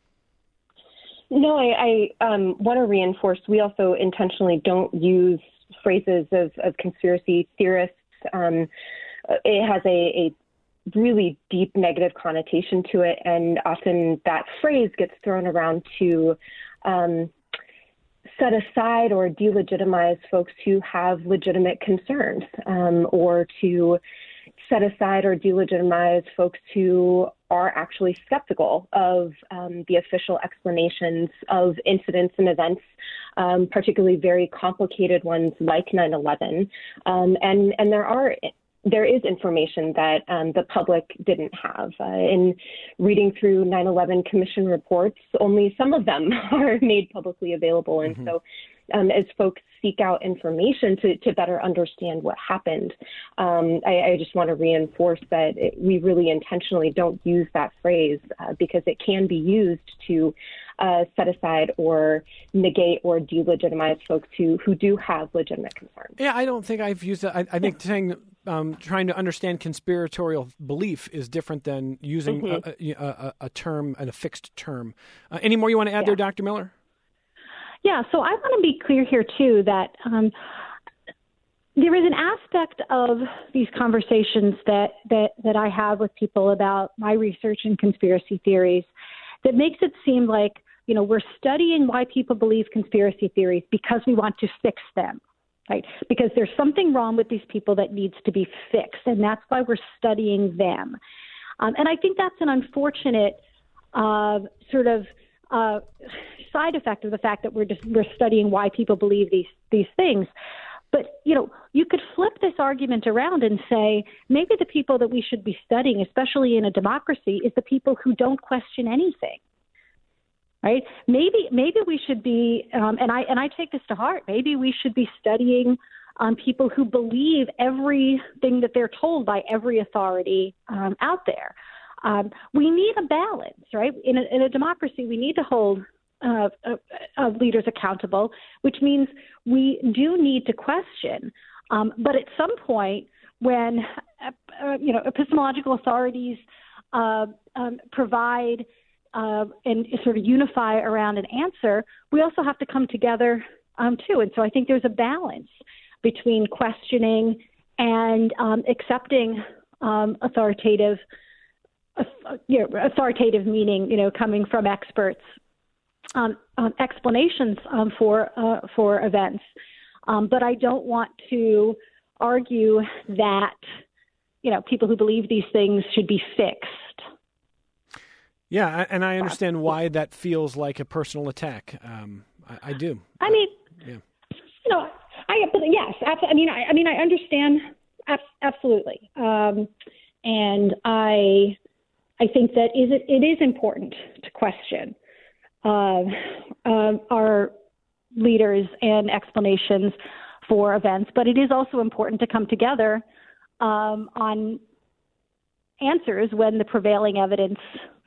No, I, I um, want to reinforce, we also intentionally don't use phrases of, of conspiracy theorists. Um, it has a, a really deep negative connotation to it, and often that phrase gets thrown around to um, set aside or delegitimize folks who have legitimate concerns, um, or to set aside or delegitimize folks who are actually skeptical of um, the official explanations of incidents and events, um, particularly very complicated ones like nine eleven. Um, and, and there are There is information that um, the public didn't have. Uh, in reading through nine eleven Commission reports, only some of them are made publicly available. And mm-hmm. so um, as folks seek out information to, to better understand what happened, um, I, I just want to reinforce that it, we really intentionally don't use that phrase uh, because it can be used to uh, set aside or negate or delegitimize folks who, who do have legitimate concerns. Yeah, I don't think I've used that. I, I think saying... Um, trying to understand conspiratorial belief is different than using mm-hmm. a, a, a term, and a fixed term. Uh, any more you want to add yeah. there, Doctor Miller? Yeah, so I want to be clear here, too, that um, there is an aspect of these conversations that, that, that I have with people about my research in conspiracy theories that makes it seem like, you know, we're studying why people believe conspiracy theories because we want to fix them. Right, because there's something wrong with these people that needs to be fixed, and that's why we're studying them. Um, and I think that's an unfortunate uh, sort of uh, side effect of the fact that we're just we're studying why people believe these these things. But you know, you could flip this argument around and say maybe the people that we should be studying, especially in a democracy, is the people who don't question anything. Right? Maybe maybe we should be, um, and I and I take this to heart. Maybe we should be studying um, people who believe everything that they're told by every authority um, out there. Um, we need a balance, right? In a, in a democracy, we need to hold uh, uh, uh, leaders accountable, which means we do need to question. Um, but at some point, when uh, uh, you know epistemological authorities uh, um, provide Uh, and sort of unify around an answer, we also have to come together um, too. And so I think there's a balance between questioning and um, accepting um, authoritative, uh, you know, authoritative meaning, you know, coming from experts, um, um, explanations um, for uh, for events. Um, but I don't want to argue that, you know, people who believe these things should be fixed. Yeah, and I understand why that feels like a personal attack. Um, I, I do. I mean, yeah. you know, I but yes, I mean, I, I mean, I understand absolutely, um, and I, I think that is it, it is important to question uh, uh, our leaders and explanations for events, but it is also important to come together um, on answers when the prevailing evidence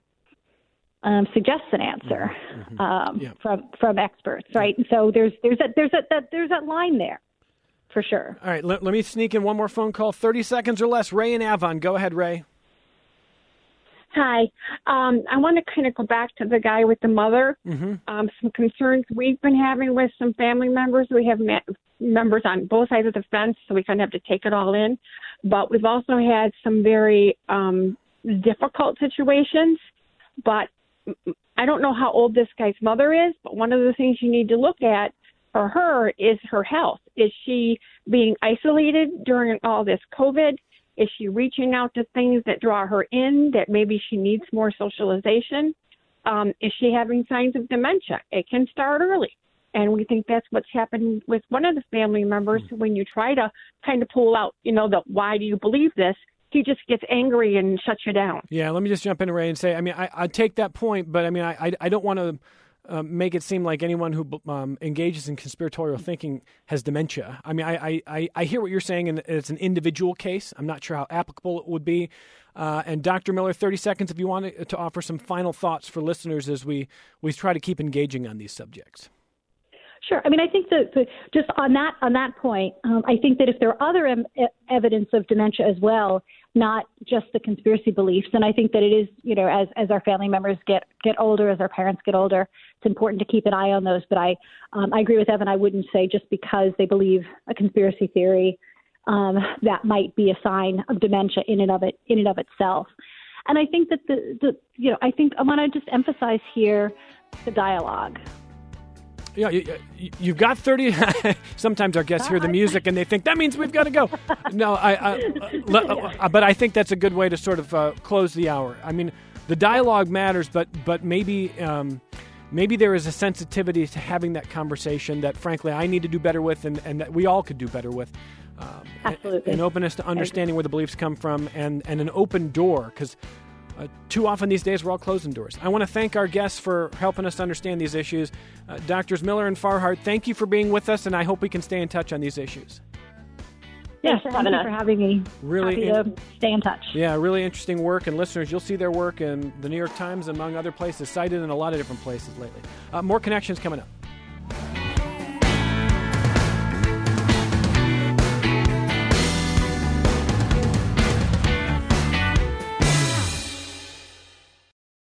um, suggests an answer mm-hmm. um, yeah. from from experts, right? And so there's there's a, there's a, that there's that line there, for sure. All right, let, let me sneak in one more phone call, thirty seconds or less. Ray and Avon, go ahead, Ray. Hi. Um, I want to kind of go back to the guy with the mother. Mm-hmm. Um, some concerns we've been having with some family members. We have ma- members on both sides of the fence, so we kind of have to take it all in. But we've also had some very um, difficult situations. But I don't know how old this guy's mother is, but one of the things you need to look at for her is her health. Is she being isolated during all this COVID? Is she reaching out to things that draw her in, that maybe she needs more socialization? Um, is she having signs of dementia? It can start early. And we think that's what's happened with one of the family members. Mm-hmm. When you try to kind of pull out, you know, the why do you believe this? He just gets angry and shuts you down. Yeah, let me just jump in, Ray, and say, I mean, I, I take that point, but I mean, I, I, I don't want to Uh, make it seem like anyone who um, engages in conspiratorial thinking has dementia. I mean, I, I, I hear what you're saying, and it's an individual case. I'm not sure how applicable it would be. Uh, and Doctor Miller, thirty seconds if you want to, to offer some final thoughts for listeners as we, we try to keep engaging on these subjects. Sure. I mean, I think that the, just on that on that point, um, I think that if there are other em- evidence of dementia as well, not just the conspiracy beliefs, then I think that it is, you know, as as our family members get get older, as our parents get older, it's important to keep an eye on those. But I um, I agree with Evan. I wouldn't say just because they believe a conspiracy theory um, that might be a sign of dementia in and of it in and of itself. And I think that the, the you know I think I want to just emphasize here the dialogue. Yeah, you, you've got thirty. Sometimes our guests hear the music and they think that means we've got to go. No, I, I uh, but I think that's a good way to sort of uh, close the hour. I mean, the dialogue matters, but but maybe um, maybe there is a sensitivity to having that conversation that, frankly, I need to do better with, and, and that we all could do better with. Um, Absolutely, an openness to understanding where the beliefs come from, and and an open door, because. Uh, too often these days, we're all closing doors. I want to thank our guests for helping us understand these issues. Uh, Doctors Miller and Farhart, thank you for being with us, and I hope we can stay in touch on these issues. Yes, thank you for having me. Really Happy in- to stay in touch. Yeah, really interesting work, and listeners, you'll see their work in the New York Times, among other places, cited in a lot of different places lately. Uh, more connections coming up.